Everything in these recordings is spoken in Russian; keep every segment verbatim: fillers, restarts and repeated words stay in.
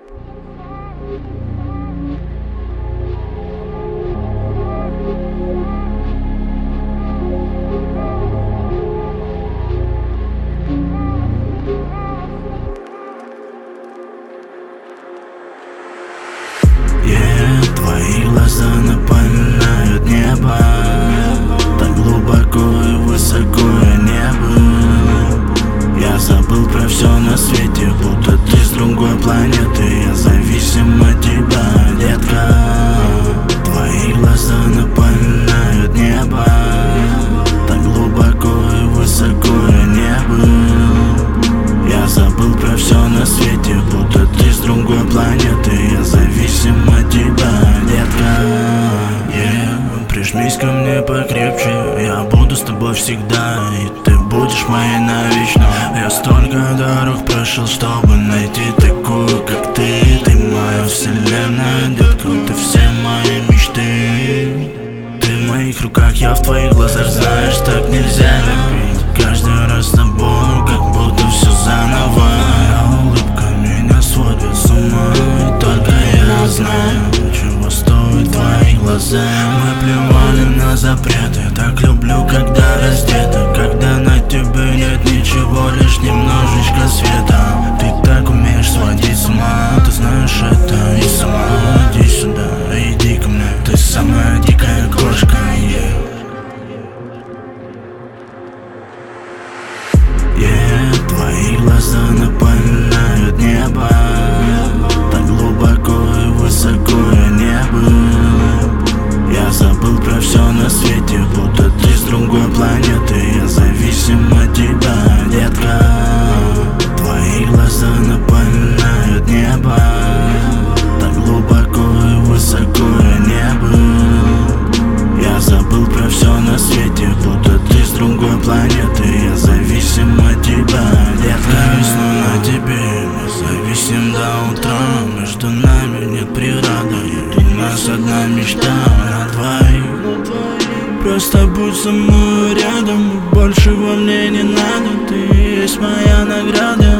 Твои глаза напоминают небо. Так глубоко и высоко я не был. Я забыл про все на свете, будто ты с другой планеты. Я зависим от тебя, детка. Твои глаза напоминают небо. Так глубоко и высоко я не был. Я забыл про все на свете, будто ты с другой планеты. Я зависим от тебя, детка. Yeah. Прижмись ко мне покрепче, я буду с тобой всегда, и ты будешь моей навечно. Я столько дорог прошел, чтобы найти такую, как ты. Ты моя вселенная, детка, ты все мои мечты. Ты в моих руках, я в твоих глазах, знаешь, так нельзя любить. Каждый раз с тобой, как будто все заново. Улыбка меня сводит с ума, и только я знаю, чего стоят твои глаза. Мы плевали на запреты, так люблю, когда раздета, когда на тебе нет ничего, лишь немножечко света. Ты так умеешь сводить с ума, ты знаешь это. И сама иди сюда, иди ко мне, ты самая дикая кошка, yeah. Yeah, твои глаза напоминают небо. Так глубоко и высоко я не был. Я забыл про все на свете, будто ты с другой планеты. Я зависим от тебя, детка. Твои глаза напоминают небо. Так глубоко и высоко я не был. Я забыл про все на свете, будто ты с другой планеты. Я зависим от тебя, детка. Зависну на тебе, мы зависим до утра. Между нами нет преграды, у нас одна мечта на двоих. Просто будь со мной рядом, большего мне не надо. Ты есть моя награда.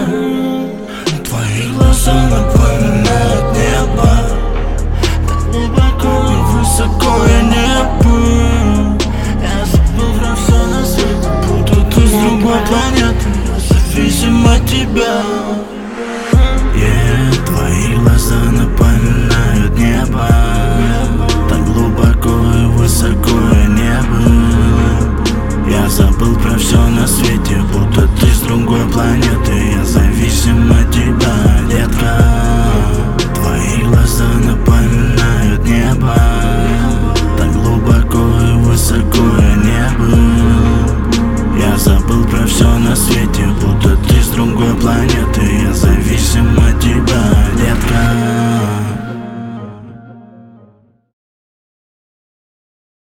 Твои глаза напоминают небо. Так глубоко и высоко я не был. Я забыл про все на свете, будто ты с другой планеты. Я зависим от тебя. Yeah, твои глаза напоминают небо. Так глубоко и высоко я не был. Я забыл про все на свете, будто ты с другой планеты. Я зависим от тебя, детка. Твои глаза напоминают небо. Так глубоко и высоко я не был. Я забыл про все на свете, будто ты с другой планеты.